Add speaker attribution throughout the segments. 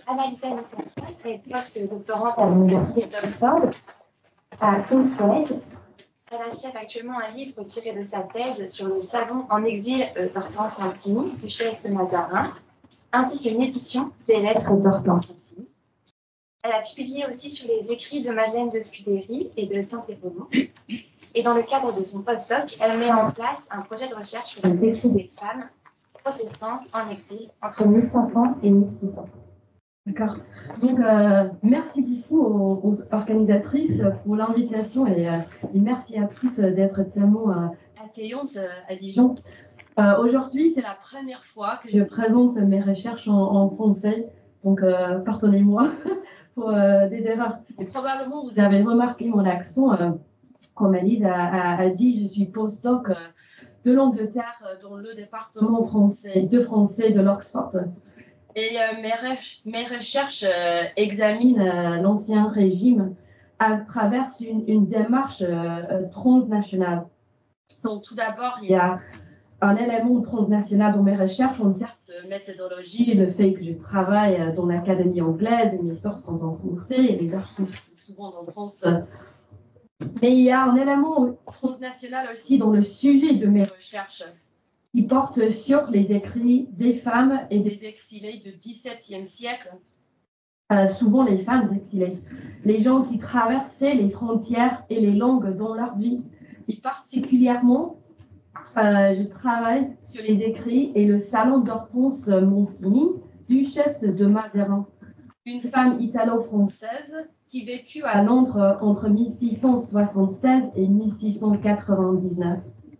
Speaker 1: Annalisa Nicholson est post-doctorante à l'université d'Oxford, à King's College. Elle achève actuellement un livre tiré de sa thèse sur le salon en exil d'Hortense Mancini, duchesse de Mazarin, ainsi qu'une édition des lettres d'Hortense Mancini. Elle a publié aussi sur les écrits de Madeleine de Scudéry et de Saint-Évremont. Et dans le cadre de son postdoc, elle met en place un projet de recherche sur les écrits des femmes protestantes en exil entre 1500 et 1600.
Speaker 2: D'accord. Donc, merci beaucoup aux organisatrices pour l'invitation et merci à toutes d'être tellement accueillantes à Dijon. Aujourd'hui, c'est la première fois que je présente mes recherches en français, donc pardonnez-moi pour des erreurs. Et probablement, vous avez remarqué mon accent. Comme Alice a dit, je suis postdoc de l'Angleterre dans le département français de l'Oxford. Et mes recherches examinent l'ancien régime à travers une démarche transnationale. Donc, tout d'abord, il y a un élément transnational dans mes recherches en termes de méthodologie, le fait que je travaille dans l'Académie anglaise et mes sources sont en français et les archives sont souvent en France. Mais il y a un élément transnational aussi dans le sujet de mes recherches qui porte sur les écrits des femmes et des exilés du XVIIe siècle, souvent les femmes exilées, les gens qui traversaient les frontières et les langues dans leur vie. Et particulièrement, je travaille sur les écrits et le salon d'Hortense Mancini, duchesse de Mazarin, une femme italo-française qui vécut à Londres entre 1676 et 1699.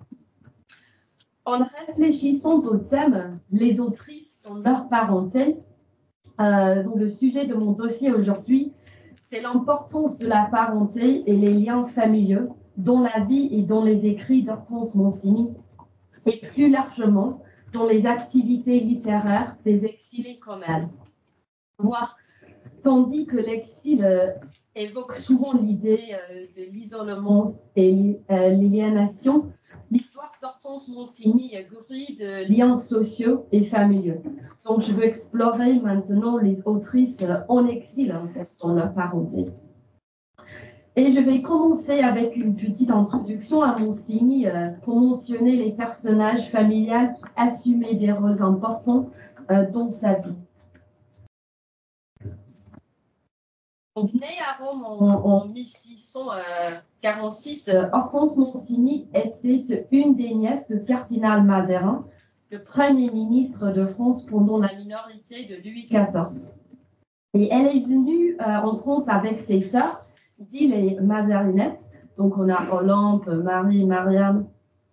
Speaker 2: En réfléchissant au thème les autrices dans leur parenté, donc le sujet de mon dossier aujourd'hui, c'est l'importance de la parenté et les liens familiaux dans la vie et dans les écrits d'Hortense Mancini, et plus largement dans les activités littéraires des exilés comme elle. Tandis que l'exil évoque souvent l'idée de l'isolement et l'aliénation, l'histoire d'Hortense Mancini grouille de liens sociaux et familiaux. Donc, je veux explorer maintenant les autrices en exil, en fait, dans leur parenté. Et je vais commencer avec une petite introduction à Mancini pour mentionner les personnages familiaux qui assumaient des rôles importants dans sa vie. Donc, née à Rome en 1646, Hortense Mancini était une des nièces de cardinal Mazarin, le premier ministre de France pendant la minorité de Louis XIV. Et elle est venue en France avec ses sœurs, dit les Mazarinettes. Donc, on a Olympe, Marie, Marianne.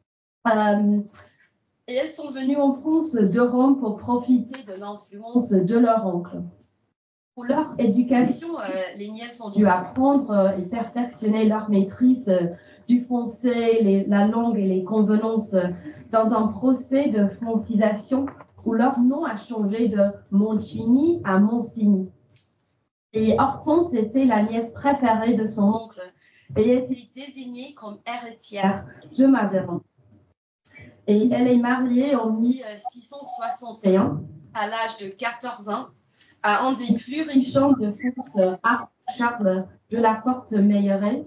Speaker 2: Et elles sont venues en France de Rome pour profiter de l'influence de leur oncle. Pour leur éducation, les nièces ont dû apprendre et perfectionner leur maîtrise du français, la langue et les convenances dans un procès de francisation où leur nom a changé de Mancini à Mancini. Et Hortense était la nièce préférée de son oncle et était désignée comme héritière de Mazarin. Et elle est mariée en 1661 à l'âge de 14 ans à un des plus riches hommes de France, Charles de la Porte-Meilleraye.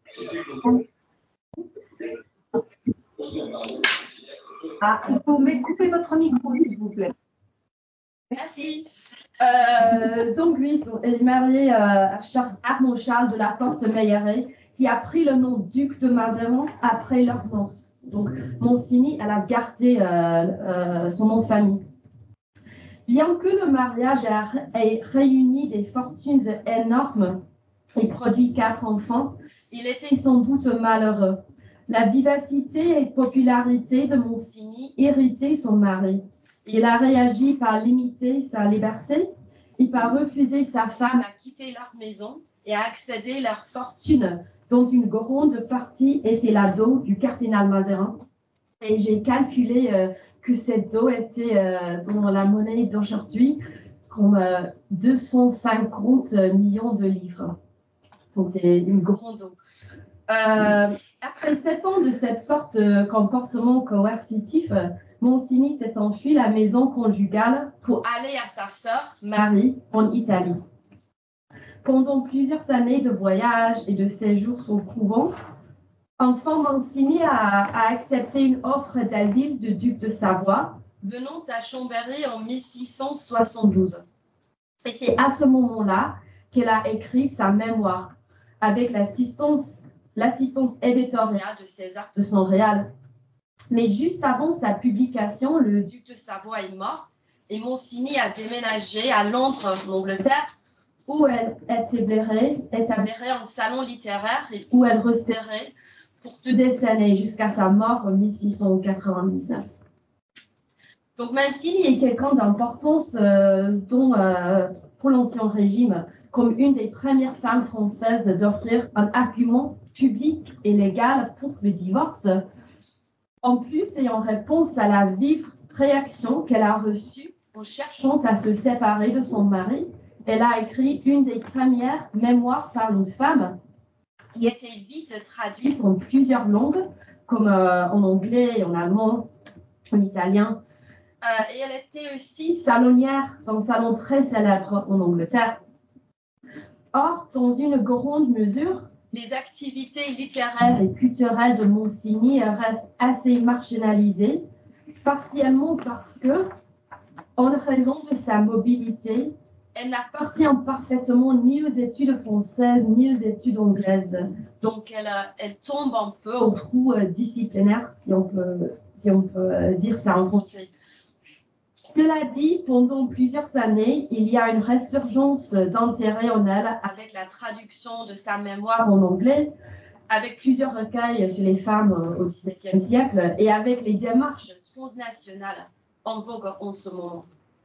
Speaker 3: Il faut couper votre micro, s'il vous plaît.
Speaker 2: Merci. Donc, oui, elle est mariée à Armand Charles de la Porte-Meilleraye, qui a pris le nom duc de Mazarin après leur noces. Donc, Mancini, elle a gardé son nom de famille. Bien que le mariage ait réuni des fortunes énormes et produit 4 enfants, il était sans doute malheureux. La vivacité et popularité de Mancini irritaient son mari. Il a réagi par limiter sa liberté et par refuser sa femme à quitter leur maison et à accéder à leur fortune, dont une grande partie était la dot du cardinal Mazarin. Et j'ai calculé que cette dot était dans la monnaie d'aujourd'hui comme 250 millions de livres. Donc c'est une grande dot. Après 7 ans de cette sorte de comportement coercitif, Monsigny s'est enfui la maison conjugale pour aller à sa sœur Marie en Italie. Pendant plusieurs années de voyage et de séjour au couvent, enfin Monsigny a accepté une offre d'asile du duc de Savoie venant à Chambéry en 1672. Et c'est à ce moment-là qu'elle a écrit sa mémoire avec l'assistance éditoriale de César de Sonréal. Mais juste avant sa publication, le duc de Savoie est mort et Monsigny a déménagé à Londres, en Angleterre, où elle établirait un salon littéraire et où elle resterait pour 2 décennies jusqu'à sa mort en 1699. Donc Monsigny est quelqu'un d'importance pour l'Ancien Régime, comme une des premières femmes françaises d'offrir un argument public et légal pour le divorce. En plus, et en réponse à la vive réaction qu'elle a reçue en cherchant à se séparer de son mari, elle a écrit une des premières mémoires par une femme qui était vite traduite en plusieurs langues, comme en anglais, en allemand, en italien. Et elle était aussi salonnière dans un salon très célèbre en Angleterre. Or, dans une grande mesure, les activités littéraires et culturelles de Monsigny restent assez marginalisées, partiellement parce que, en raison de sa mobilité, elle n'appartient parfaitement ni aux études françaises ni aux études anglaises. Donc, elle tombe un peu au trou disciplinaire, si on peut dire ça en français. Cela dit, pendant plusieurs années, il y a une résurgence d'intérêt en elle avec la traduction de sa mémoire en anglais, avec plusieurs recueils sur les femmes au XVIIe siècle et avec les démarches transnationales en vogue en ce moment.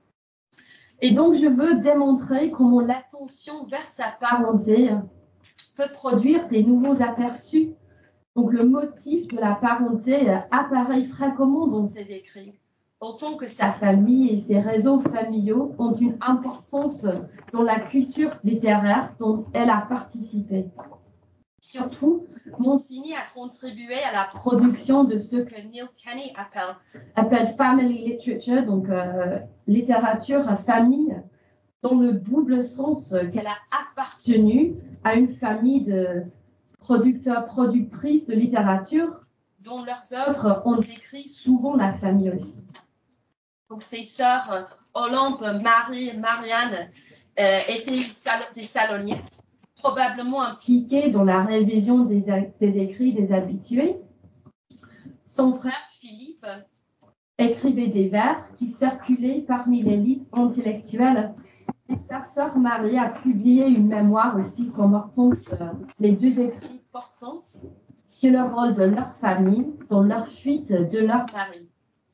Speaker 2: Et donc, je veux démontrer comment l'attention vers sa parenté peut produire des nouveaux aperçus. Donc, le motif de la parenté apparaît fréquemment dans ses écrits, autant que sa famille et ses réseaux familiaux ont une importance dans la culture littéraire dont elle a participé. Surtout, Monsigny a contribué à la production de ce que Neil Kenny appelle family literature, donc littérature famille, dans le double sens qu'elle a appartenu à une famille de productrices de littérature dont leurs œuvres ont décrit souvent la famille aussi. Donc, ses sœurs Olympe, Marie et Marianne étaient des salonnières, probablement impliquées dans la révision des écrits des habitués. Son frère Philippe écrivait des vers qui circulaient parmi l'élite intellectuelle. Et sa sœur Marie a publié une mémoire aussi comportant les 2 écrits portants sur le rôle de leur famille dans leur fuite de leur mari.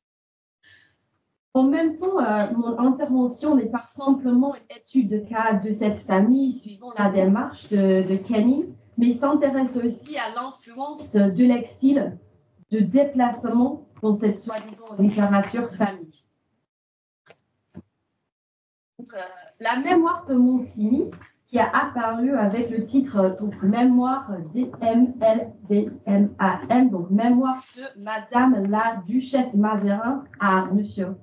Speaker 2: En même temps, mon intervention n'est pas simplement une étude de cas de cette famille suivant la démarche de Kenny, mais s'intéresse aussi à l'influence de l'exil, de déplacement dans cette soi-disant littérature famille. Donc, la mémoire de Monsigny, qui a apparu avec le titre donc, Mémoire DMLDMAM, donc Mémoire de Madame la Duchesse Mazarin à Monsieur.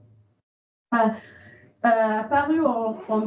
Speaker 2: Apparu en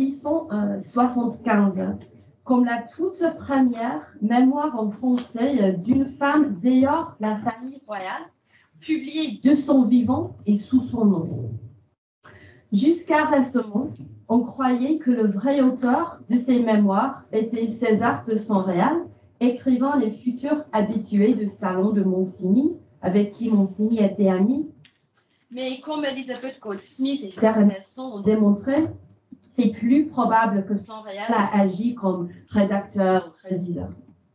Speaker 2: 1675 comme la toute première mémoire en français d'une femme dehors la famille royale, publiée de son vivant et sous son nom. Jusqu'à récemment, on croyait que le vrai auteur de ces mémoires était César de Sonréal, écrivain les futurs habitués de salon de Monsigny, avec qui Monsigny était ami. Mais comme Elizabeth Goldsmith et Sarah Nesson ont démontré, c'est plus probable que Sonréal a agi comme rédacteur ou réviseur.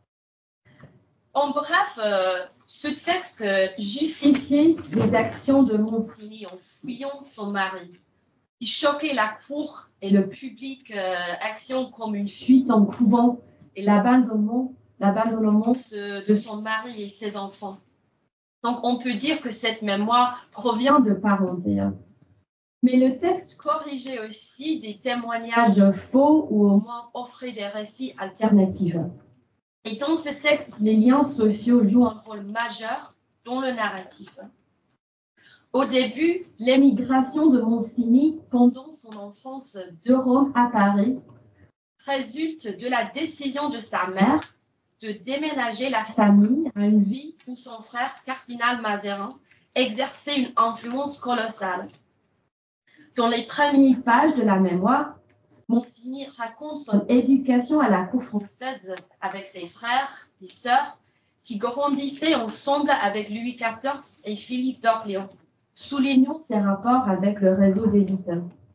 Speaker 2: En bref, ce texte justifiait les actions de Monsigny en fuyant son mari, qui choquait la cour et le public, action comme une fuite en couvent et l'abandonnement de son mari et ses enfants. Donc, on peut dire que cette mémoire provient de parenté. Mais le texte corrigeait aussi des témoignages faux ou au moins offrait des récits alternatifs. Et dans ce texte, les liens sociaux jouent un rôle majeur dans le narratif. Au début, l'émigration de Monsigny pendant son enfance de Rome à Paris résulte de la décision de sa mère de déménager la famille à une ville où son frère, cardinal Mazarin, exerçait une influence colossale. Dans les premières pages de la mémoire, Monsigny raconte son éducation à la cour française avec ses frères et sœurs qui grandissaient ensemble avec Louis XIV et Philippe d'Orléans, soulignant ses rapports avec le réseau d'élite.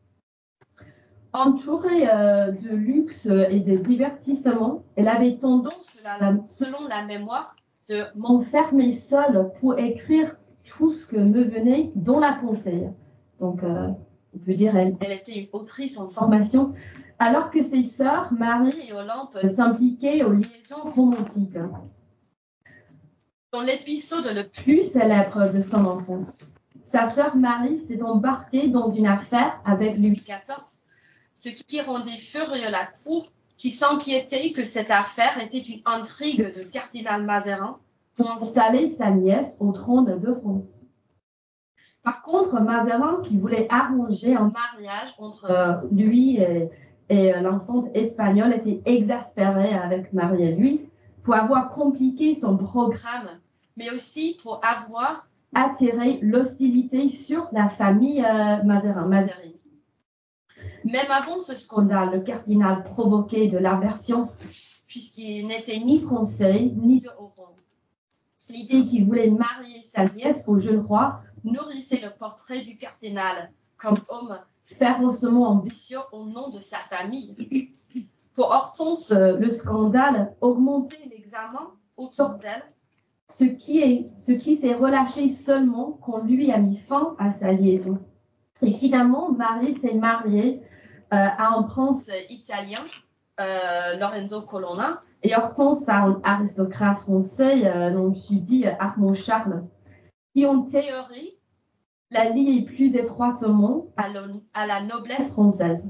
Speaker 2: Entourée de luxe et de divertissement, elle avait tendance, selon la mémoire, de m'enfermer seule pour écrire tout ce que me venait dans la pensée. Donc, on peut dire elle était une autrice en formation, alors que ses sœurs, Marie et Olympe, s'impliquaient aux liaisons romantiques. Dans l'épisode le plus célèbre de son enfance, sa sœur Marie s'est embarquée dans une affaire avec Louis XIV, ce qui rendait furieux la cour, qui s'inquiétait que cette affaire était une intrigue de cardinal Mazarin pour installer sa nièce au trône de France. Par contre, Mazarin, qui voulait arranger un mariage entre lui et l'enfante espagnole, était exaspéré avec Marie et lui pour avoir compliqué son programme, mais aussi pour avoir attiré l'hostilité sur la famille Mazarin. Même avant ce scandale, le cardinal provoquait de l'aversion puisqu'il n'était ni français ni de haut rang. L'idée qu'il voulait marier sa nièce au jeune roi nourrissait le portrait du cardinal comme homme férocement ambitieux au nom de sa famille. Pour Hortense, le scandale augmentait l'examen autour d'elle, ce qui s'est relâché seulement quand lui a mis fin à sa liaison. Et finalement, Marie s'est mariée à un prince italien, Lorenzo Colonna, et Hortense à un aristocrate français, dont je suis dit Armand Charles, qui en théorie la lie plus étroitement à la noblesse française.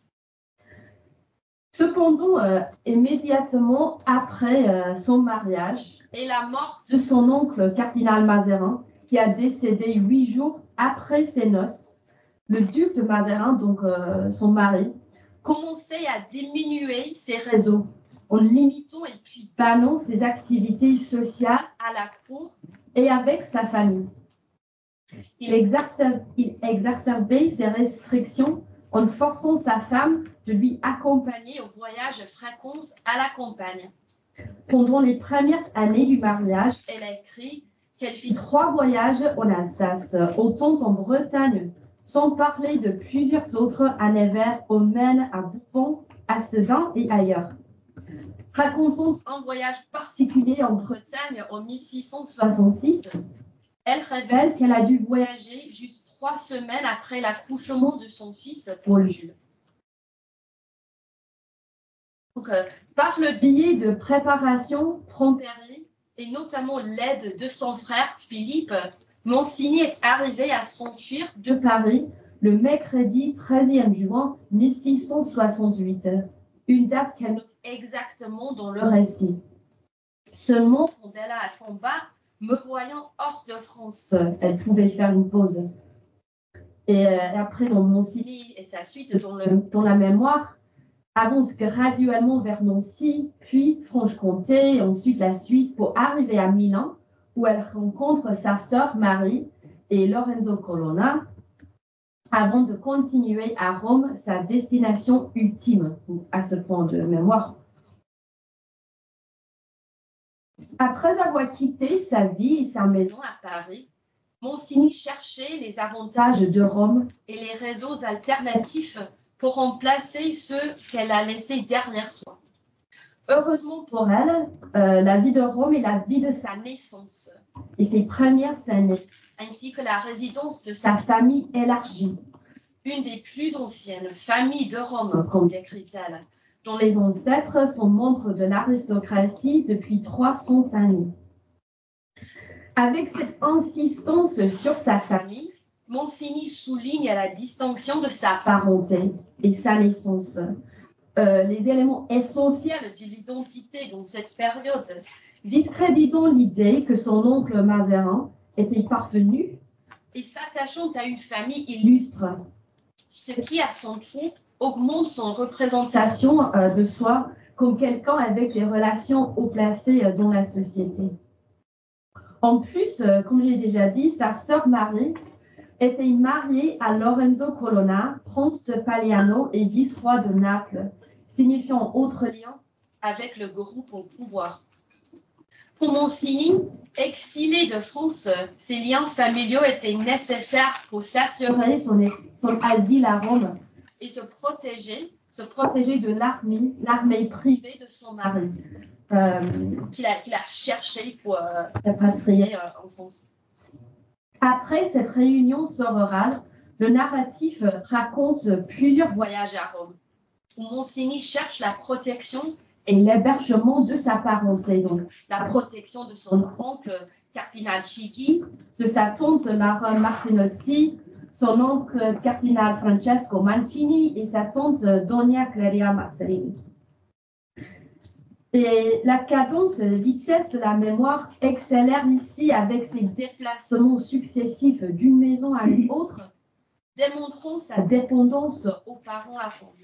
Speaker 2: Cependant, immédiatement après son mariage et la mort de son oncle cardinal Mazarin, qui a décédé 8 jours après ses noces, le duc de Mazarin, donc son mari, commençait à diminuer ses réseaux en limitant et puis bannant ses activités sociales à la cour et avec sa famille. Il exacerbait ses restrictions en forçant sa femme de lui accompagner aux voyages fréquents à la campagne. Pendant les premières années du mariage, elle a écrit qu'elle fit 3 voyages en Alsace, autant en Bretagne, sans parler de plusieurs autres à Nevers, au Maine, à Bourbon, à Sedan et ailleurs. Racontant un voyage particulier en Bretagne en 1666, elle révèle qu'elle a dû voyager juste 3 semaines après l'accouchement de son fils Paul Jules. Donc, par le biais de préparation, tromperie et notamment l'aide de son frère Philippe, Monsigny est arrivé à s'enfuir de Paris le mercredi 13e juin 1668, une date qu'elle note exactement dans le récit. Seulement, quand elle a à son bas, me voyant hors de France, elle pouvait faire une pause. Et après, Monsigny et sa suite dans la mémoire avance graduellement vers Nancy, puis Franche-Comté, ensuite la Suisse pour arriver à Milan, où elle rencontre sa sœur Marie et Lorenzo Colonna, avant de continuer à Rome, sa destination ultime, à ce point de mémoire. Après avoir quitté sa vie et sa maison à Paris, Monsigny cherchait les avantages de Rome et les réseaux alternatifs pour remplacer ceux qu'elle a laissés derrière soi. Heureusement pour elle, la vie de Rome est la vie de sa naissance et ses premières années, ainsi que la résidence de sa famille élargie, une des plus anciennes familles de Rome, comme décrit-elle, dont les ancêtres sont membres de l'aristocratie depuis 300 années. Avec cette insistance sur sa famille, Monsigny souligne la distinction de sa parenté et sa naissance. Les éléments essentiels de l'identité dans cette période, discréditant l'idée que son oncle Mazarin était parvenu et s'attachant à une famille illustre, ce qui à son tour augmente son représentation de soi comme quelqu'un avec des relations haut placées dans la société. En plus, comme j'ai déjà dit, sa sœur Marie était mariée à Lorenzo Colonna, prince de Paliano et vice-roi de Naples, signifiant autre lien avec le groupe au pouvoir. Pour Monsigny, exilé de France, ces liens familiaux étaient nécessaires pour s'assurer son asile à Rome et se protéger de l'armée privée de son mari, qu'il a cherché pour rapatrier en France. Après cette réunion sororale, le narratif raconte plusieurs voyages à Rome, où Monsigny cherche la protection et l'hébergement de sa parenté, donc la protection de son oncle cardinal Chigi, de sa tante Lara Martinozzi, son oncle cardinal Francesco Mancini et sa tante Donia Clelia Marcellini. Et la cadence, vitesse de la mémoire accélère ici avec ses déplacements successifs d'une maison à une autre, démontrant sa dépendance aux parents à Rome.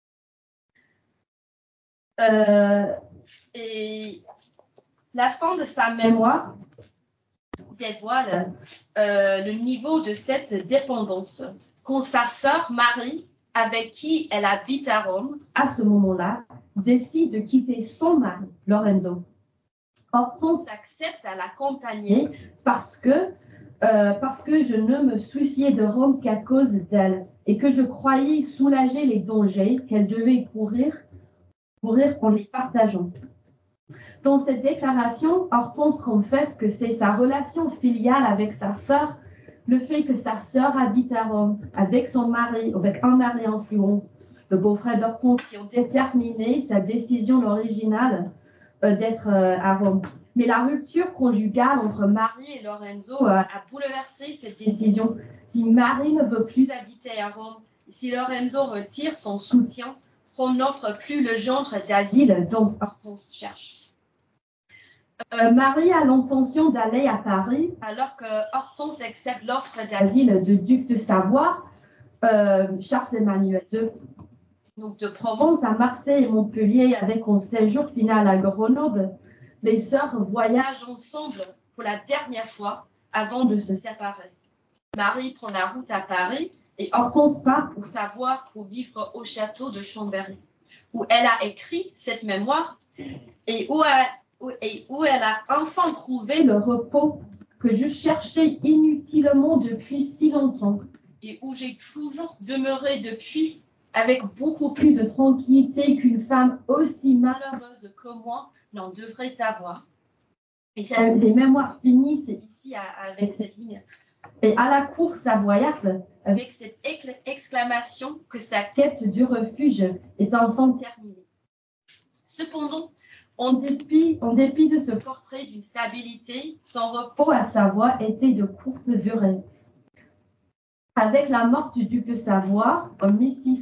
Speaker 2: Et la fin de sa mémoire dévoile le niveau de cette dépendance. Quand sa sœur Marie, avec qui elle habite à Rome, à ce moment-là, décide de quitter son mari, Lorenzo. Hortense accepte à l'accompagner parce que je ne me souciais de Rome qu'à cause d'elle et que je croyais soulager les dangers qu'elle devait courir en les partageant. Dans cette déclaration, Hortense confesse que c'est sa relation filiale avec sa sœur, le fait que sa sœur habite à Rome avec un mari influent, le beau-frère d'Hortense, qui ont déterminé sa décision originale d'être à Rome. Mais la rupture conjugale entre Marie et Lorenzo a bouleversé cette décision. Si Marie ne veut plus habiter à Rome, si Lorenzo retire son soutien, on n'offre plus le genre d'asile dont Hortense cherche. Marie a l'intention d'aller à Paris alors que Hortense accepte l'offre d'asile du duc de Savoie, Charles-Emmanuel II. Donc de Provence à Marseille et Montpellier avec un séjour final à Grenoble, les sœurs voyagent ensemble pour la dernière fois avant de se séparer. Marie prend la route à Paris et Hortense part pour Savoie pour vivre au château de Chambéry, où elle a écrit cette mémoire et où elle a enfin trouvé le repos que je cherchais inutilement depuis si longtemps et où j'ai toujours demeuré depuis avec beaucoup plus de tranquillité qu'une femme aussi malheureuse que moi n'en devrait avoir. Et ces mémoires finissent ici avec cette ligne. Et à la cour savoyarde, avec cette exclamation que sa quête du refuge est enfin terminée. Cependant, en dépit de ce portrait d'une stabilité, son repos à Savoie était de courte durée. Avec la mort du duc de Savoie en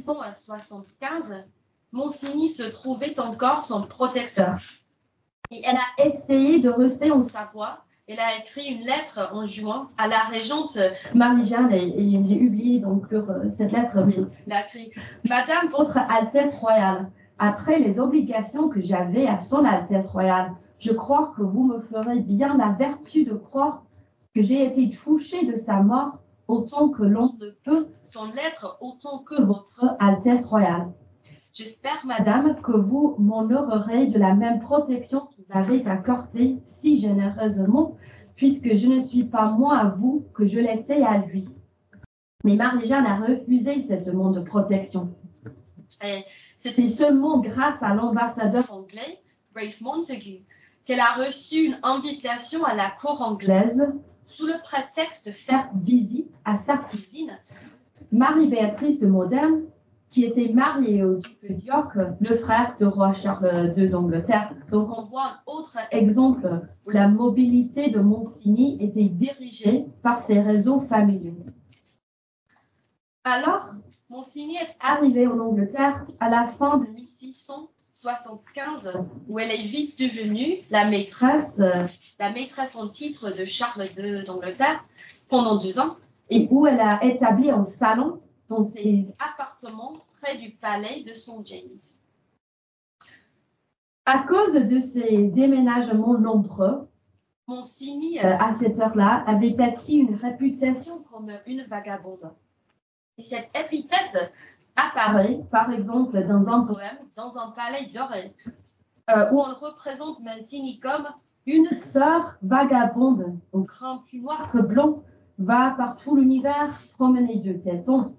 Speaker 2: 1675, Monsigny se trouvait encore son protecteur. Et elle a essayé de rester en Savoie. Elle a écrit une lettre en juin à la régente Marie-Jeanne, et j'ai oublié d'inclure cette lettre, mais elle a écrit « Madame, votre Altesse royale, après les obligations que j'avais à son Altesse royale, je crois que vous me ferez bien la vertu de croire que j'ai été touchée de sa mort autant que l'on ne peut sans l'être autant que votre Altesse royale. J'espère, madame, que vous m'honorerez de la même protection qu'il m'avait accordée si généreusement, puisque je ne suis pas moins à vous que je l'étais à lui. » Mais Marie-Jeanne a refusé cette demande de protection. Et c'était seulement grâce à l'ambassadeur anglais, Ralph Montagu, qu'elle a reçu une invitation à la cour anglaise sous le prétexte de faire visite à sa cousine, Marie-Béatrice de Modène, qui était mariée au duc d'York, le frère de roi Charles II d'Angleterre. Donc on voit un autre exemple où la mobilité de Monsigny était dirigée par ses réseaux familiaux. Alors, Monsigny est arrivée en Angleterre à la fin de 1675, où elle est vite devenue la maîtresse en titre de Charles II d'Angleterre pendant 2 ans. et où elle a établi un salon dans ses appartements près du palais de St. James. À cause de ces déménagements nombreux, Monsigny, à cette heure-là, avait acquis une réputation comme une vagabonde. Et cette épithète apparaît, par exemple, dans un poème, dans un palais doré, où on représente Monsigny comme une sœur vagabonde, au crin plus noir que blanc, va par tout l'univers promener de tétons.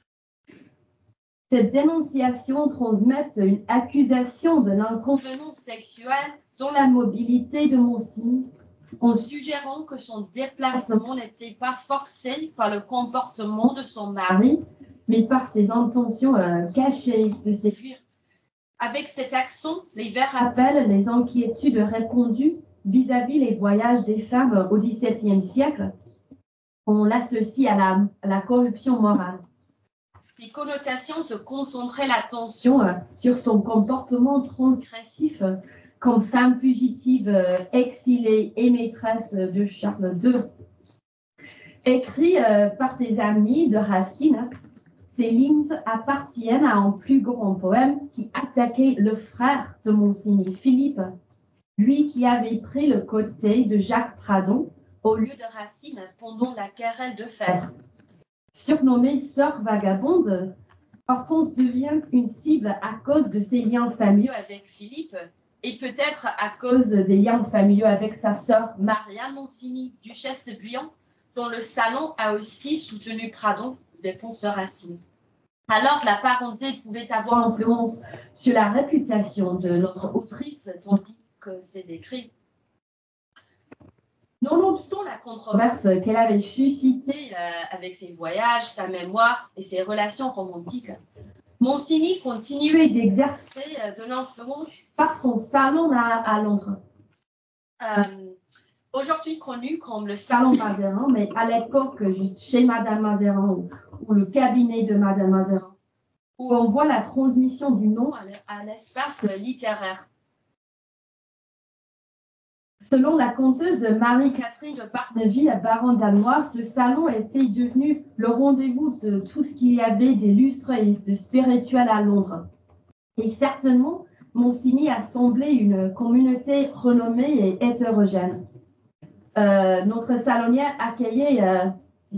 Speaker 2: Cette dénonciation transmet une accusation de l'inconvénient sexuel dans la mobilité de Monsigny, en suggérant que son déplacement n'était pas forcé par le comportement de son mari, mais par ses intentions cachées de séduire. Avec cet accent, les vers rappellent les inquiétudes répandues vis-à-vis les voyages des femmes au XVIIe siècle. On l'associe à la corruption morale. Ces connotations se concentraient l'attention sur son comportement transgressif comme femme fugitive, exilée et maîtresse de Charles II. Écrit par des amis de Racine, ces lignes appartiennent à un plus grand poème qui attaquait le frère de Monsigny, Philippe, lui qui avait pris le côté de Jacques Pradon au lieu de Racine pendant la querelle de Phèdre. Surnommée sœur vagabonde, Hortense devient une cible à cause de ses liens familiaux avec Philippe et peut-être à cause des liens familiaux avec sa sœur Maria Monsigny, duchesse de Buyon, dont le salon a aussi soutenu Pradon des ponts de Racine. Alors la parenté pouvait avoir influence sur la réputation de notre autrice, tandis que ses écrits. Nonobstant la controverse qu'elle avait suscitée avec ses voyages, sa mémoire et ses relations romantiques, Monsigny continuait d'exercer de l'influence par son salon à Londres. Aujourd'hui connu comme le salon Mazarin, mais à l'époque juste chez Madame Mazarin ou le cabinet de Madame Mazarin, où on voit la transmission du nom à l'espace littéraire. Selon la conteuse Marie-Catherine de Barneville, baronne d'Almoir, ce salon était devenu le rendez-vous de tout ce qu'il y avait d'illustre et de spirituel à Londres. Et certainement, Monsigny a semblé une communauté renommée et hétérogène. Notre salonnière accueillait,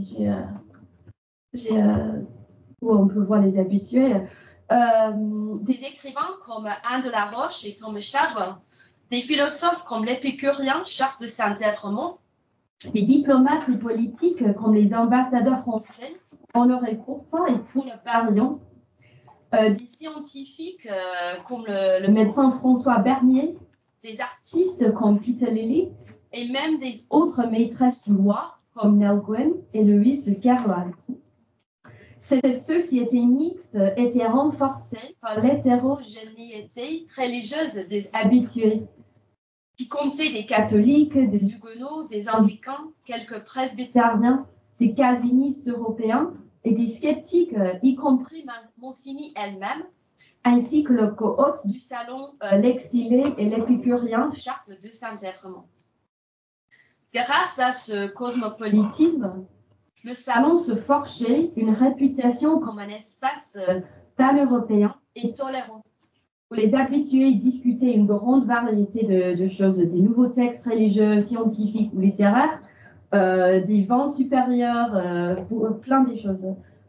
Speaker 2: où on peut voir les habitués, des écrivains comme Anne de la Roche et Thomas Shadwell, des philosophes comme l'épicurien Charles de Saint-Évremont, des diplomates et politiques comme les ambassadeurs français, Honoré Courtin et Paul Barillon, des scientifiques comme le médecin François Bernier, des artistes comme Peter Lilly et même des autres maîtresses du roi comme Nell Gwyn et Louise de Kerval. Cette société mixte était renforcée par l'hétérogénéité religieuse des habitués, qui comptait des catholiques, des huguenots, des anglicans, quelques presbytériens, des calvinistes européens et des sceptiques, y compris Monsigny elle-même, ainsi que le co-hôte du salon, l'exilé et l'épicurien Charles de Saint-Évremont. Grâce à ce cosmopolitisme, le salon se forgeait une réputation comme un espace pan-européen et tolérant, où les habitués discutaient une grande variété de choses, des nouveaux textes religieux, scientifiques ou littéraires, des vents supérieurs, plein de choses.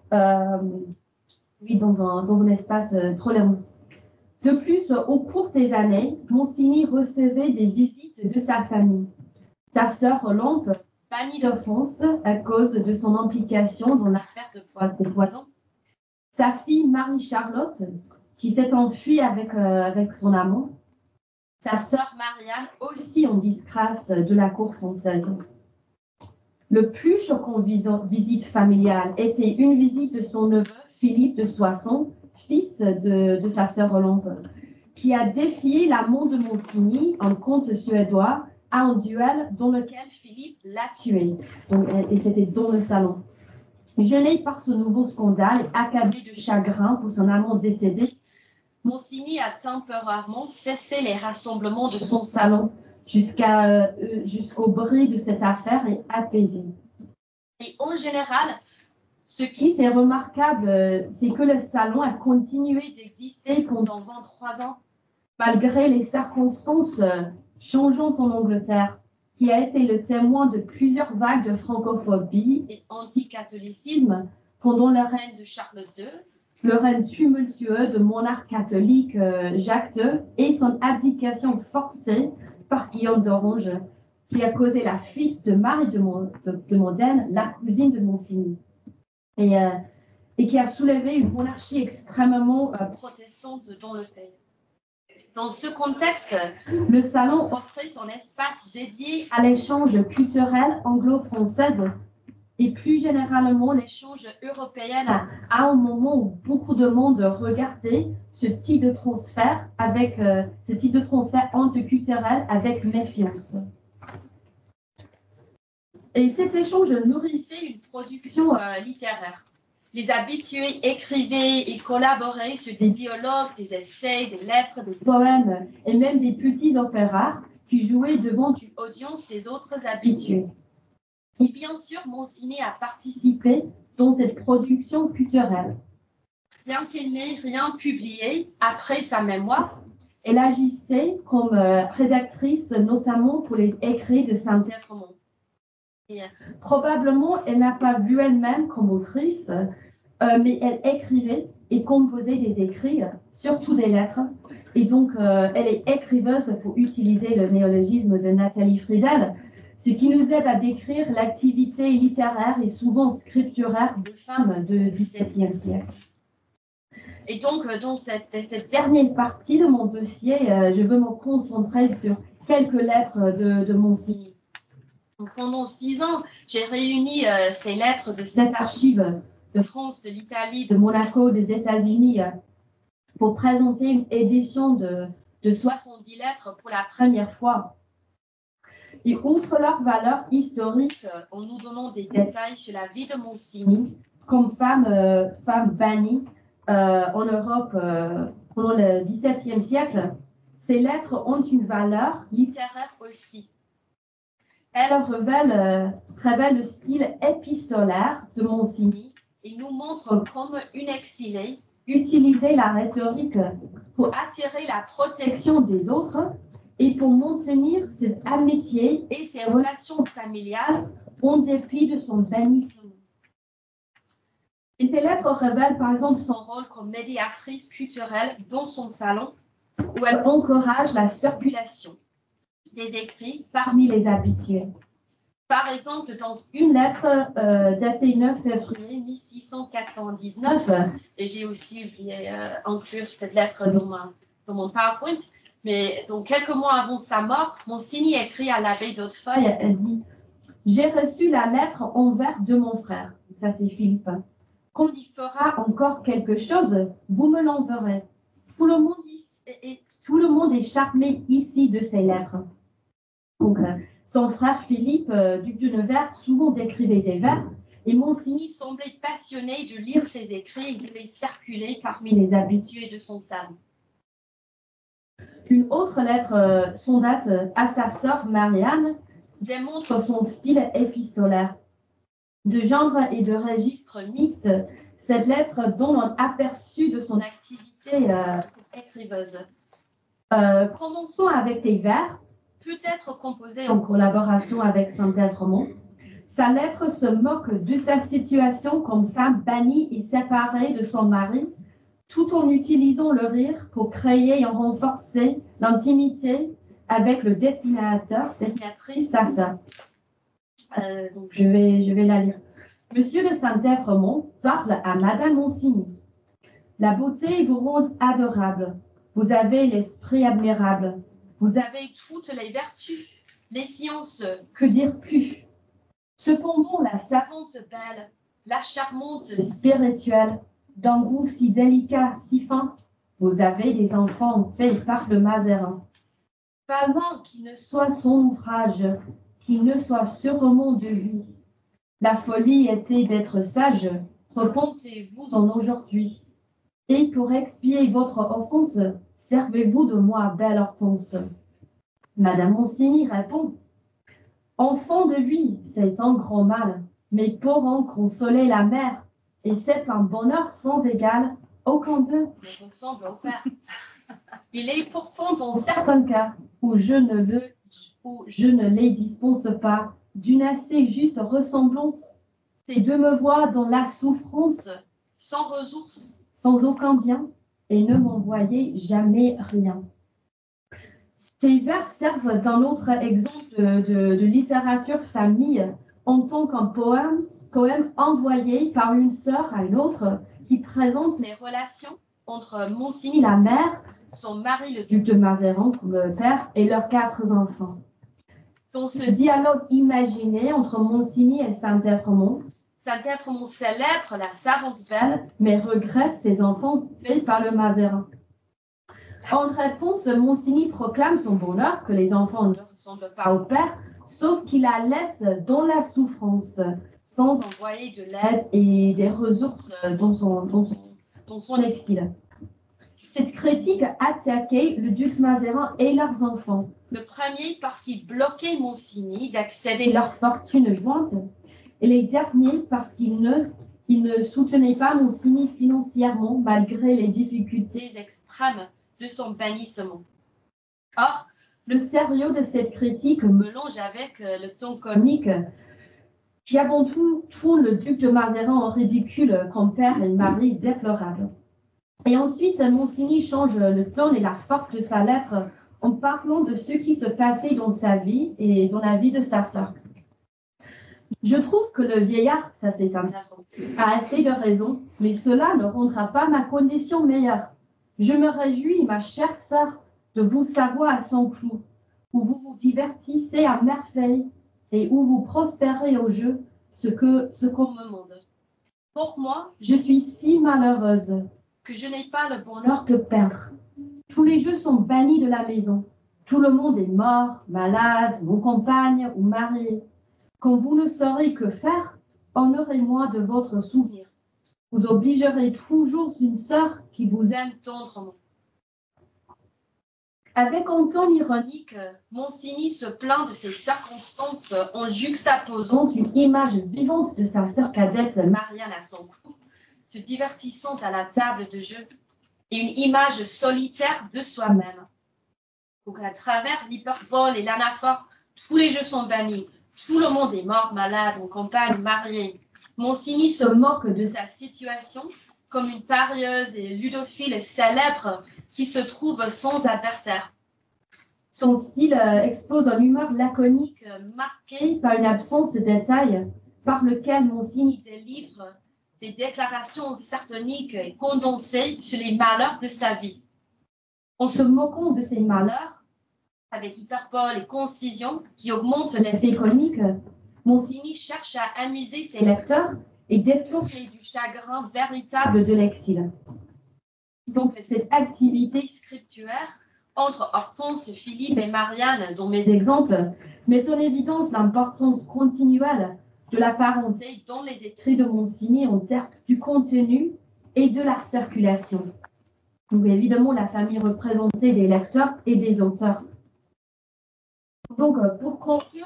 Speaker 2: Oui, dans un espace tolérant. De plus, au cours des années, Monsigny recevait des visites de sa famille. Sa sœur Lampe, bannie de France à cause de son implication dans l'affaire de poison. Sa fille Marie-Charlotte, qui s'est enfuie avec son amant. Sa sœur Marianne, aussi en disgrâce de la cour française. Le plus choquant visite familiale était une visite de son neveu Philippe de Soissons, fils de sa sœur Lampe, qui a défié l'amant de Monsigny, un comte suédois, à un duel dans lequel Philippe l'a tué. Et c'était dans le salon. Gêné par ce nouveau scandale et accablé de chagrin pour son amant décédé, Monsigny a temporairement cessé les rassemblements de son salon jusqu'au bruit de cette affaire est apaisé. Et en général, ce qui est remarquable, c'est que le salon a continué d'exister pendant 23 ans, malgré les circonstances changeantes en Angleterre, qui a été le témoin de plusieurs vagues de francophobie et anticatholicisme pendant le règne de Charles II, le règne tumultueux de monarque catholique Jacques II et son abdication forcée par Guillaume d'Orange, qui a causé la fuite de Marie de Modène, la cousine de Monsigny, et qui a soulevé une monarchie extrêmement protestante dans le pays. Dans ce contexte, le salon offrait un espace dédié à l'échange culturel anglo-français et plus généralement l'échange européen à un moment où beaucoup de monde regardait ce type de transfert interculturel avec méfiance. Et cet échange nourrissait une production littéraire. Les habitués écrivaient et collaboraient sur des dialogues, des essais, des lettres, des poèmes et même des petits opéras qui jouaient devant une audience des autres habitués. Et bien sûr, Monsigny a participé dans cette production culturelle. Bien qu'elle n'ait rien publié après sa mémoire, elle agissait comme rédactrice notamment pour les écrits de Saint-Évremont. Probablement, elle n'a pas vu elle-même comme autrice, mais elle écrivait et composait des écrits, surtout des lettres. Et donc, elle est écriveuse, pour utiliser le néologisme de Nathalie Friedel, ce qui nous aide à décrire l'activité littéraire et souvent scripturaire des femmes du XVIIe siècle. Et donc, dans cette dernière partie de mon dossier, je veux me concentrer sur quelques lettres de Monsigny. Donc, pendant 6 ans, j'ai réuni ces lettres de 7 archives de France, de l'Italie, de Monaco, des États-Unis, pour présenter une édition de 70 lettres pour la première fois. Et outre leur valeur historique, en nous donnant des détails sur la vie de Monsigny, comme femme bannie en Europe pendant le XVIIe siècle, ces lettres ont une valeur littéraire aussi. Elles révèlent le style épistolaire de Monsigny et nous montrent comment une exilée utilisait la rhétorique pour attirer la protection des autres et pour maintenir ses amitiés et ses relations familiales en dépit de son bannissement. Et ces lettres révèlent par exemple son rôle comme médiatrice culturelle dans son salon, où elle encourage la circulation des écrits parmi les habitués. Par exemple, dans une lettre datée 9 février 1699, et j'ai aussi oublié inclure cette lettre dans mon PowerPoint, mais donc quelques mois avant sa mort, Monsigny écrit à l'abbé d'Hautefeuille, elle dit « J'ai reçu la lettre en vers de mon frère », ça c'est Philippe. « Quand il fera encore quelque chose, vous me l'enverrez. Tout le monde est charmé ici de ces lettres. » Donc, son frère Philippe, duc de Nevers, souvent décrivait des vers, et Monsigny semblait passionné de lire ses écrits et de les circuler parmi les habitués de son salon. Une autre lettre, son date à sa sœur Marianne, démontre son style épistolaire. De genre et de registre mixte, cette lettre donne un aperçu de son activité écriveuse. Commençons avec des vers, peut-être composés en collaboration avec Saint-Évremont. Sa lettre se moque de sa situation comme femme bannie et séparée de son mari, tout en utilisant le rire pour créer et renforcer l'intimité avec le destinatrice, sa sœur. Donc je vais la lire. Monsieur de Saint-Évremont parle à Madame Monsigny. La beauté vous rend adorable. Vous avez l'esprit admirable. Vous avez toutes les vertus, les sciences, que dire plus. Cependant, la savante belle, la charmante spirituelle, d'un goût si délicat, si fin, vous avez des enfants faits par le Mazarin. Pas un qui ne soit son ouvrage, qui ne soit sûrement de lui. La folie était d'être sage, repentez-vous en aujourd'hui. Et pour expier votre offense, servez-vous de moi, belle Hortense. Madame Monsigny répond, enfant de lui, c'est un grand mal. Mes parents consolaient la mère, et c'est un bonheur sans égal. Aucun d'eux ne ressemble au père. Il est pourtant dans certains cas où je ne les dispense pas d'une assez juste ressemblance. C'est de me voir dans la souffrance, sans ressources, sans aucun bien, et ne m'envoyer jamais rien. Ces vers servent d'un autre exemple de littérature famille en tant qu'un poème envoyé par une sœur à une autre qui présente les relations entre Monsigny la mère, son mari le duc de Mazarin le père et leurs 4 enfants. Dans ce dialogue imaginé entre Monsigny et Saint-Évremont célèbre la savante belle, mais regrette ses enfants faits par le Mazarin. En réponse, Monsigny proclame son bonheur que les enfants ne ressemblent pas au père, sauf qu'il la laisse dans la souffrance, sans envoyer de l'aide et des ressources dans son exil. Cette critique attaquait le duc Mazarin et leurs enfants. Le premier parce qu'il bloquait Monsigny d'accéder à leur fortune jointe, et les derniers parce qu'il ne soutenait pas Monsigny financièrement malgré les difficultés extrêmes de son bannissement. Or, le sérieux de cette critique mélange avec le ton comique qui avant tout tourne le duc de Mazarin en ridicule comme père et mari déplorable. Et ensuite, Monsigny change le ton et la forme de sa lettre en parlant de ce qui se passait dans sa vie et dans la vie de sa sœur. Je trouve que le vieillard, ça c'est Saint-Évremont, a assez de raison, mais cela ne rendra pas ma condition meilleure. Je me réjouis, ma chère sœur, de vous savoir à son clou, où vous vous divertissez à merveille et où vous prospérez au jeu, ce qu'on me demande. Pour moi, je suis si malheureuse que je n'ai pas le bonheur de perdre. Tous les jeux sont bannis de la maison. Tout le monde est mort, malade, ou compagne, ou marié. Quand vous ne saurez que faire, honorez-moi de votre souvenir. Vous obligerez toujours une sœur qui vous aime tendrement. Avec un ton ironique, Monsigny se plaint de ces circonstances en juxtaposant une image vivante de sa sœur cadette Marianne à son cou, se divertissant à la table de jeu, et une image solitaire de soi-même. Donc à travers l'hyperbole et l'anaphore, tous les jeux sont bannis, tout le monde est mort, malade, en campagne, marié. Monsigny se moque de sa situation comme une parieuse et ludophile célèbre qui se trouve sans adversaire. Son style expose un humeur laconique marqué par une absence de détails par lequel Monsigny délivre des déclarations sardoniques et condensées sur les malheurs de sa vie. En se moquant de ces malheurs, avec hyperbole et concision qui augmentent l'effet comique, Monsigny cherche à amuser ses lecteurs et détourner du chagrin véritable de l'exil. Donc cette activité scripturaire entre Hortense, Philippe et Marianne, dont mes exemples, met en évidence l'importance continuelle de la parenté dans les écrits de Monsigny en termes du contenu et de la circulation. Donc évidemment la famille représentée des lecteurs et des auteurs. Donc pour conclure,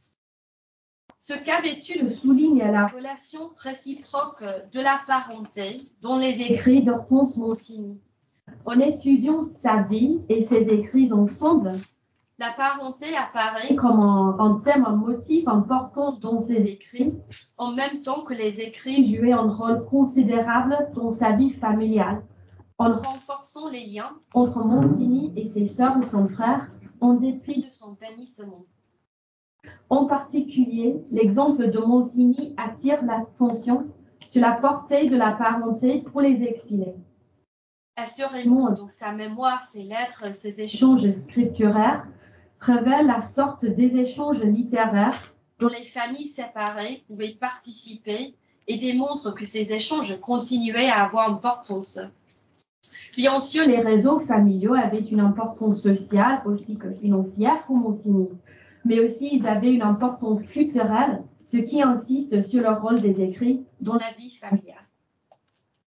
Speaker 2: ce cas d'étude souligne la relation réciproque de la parenté dans les écrits d'Hortense Monsigny. En étudiant sa vie et ses écrits ensemble, la parenté apparaît comme un thème, un motif important dans ses écrits, en même temps que les écrits jouaient un rôle considérable dans sa vie familiale, en renforçant les liens entre Monsigny et ses sœurs et son frère, en dépit de son bannissement. En particulier, l'exemple de Monsigny attire l'attention sur la portée de la parenté pour les exilés. Assurément, donc sa mémoire, ses lettres, ses échanges scripturaires révèlent la sorte des échanges littéraires dont les familles séparées pouvaient participer et démontrent que ces échanges continuaient à avoir importance. Bien sûr, les réseaux familiaux avaient une importance sociale aussi que financière pour Monsigny, mais aussi ils avaient une importance culturelle, ce qui insiste sur le rôle des écrits dans la vie familiale.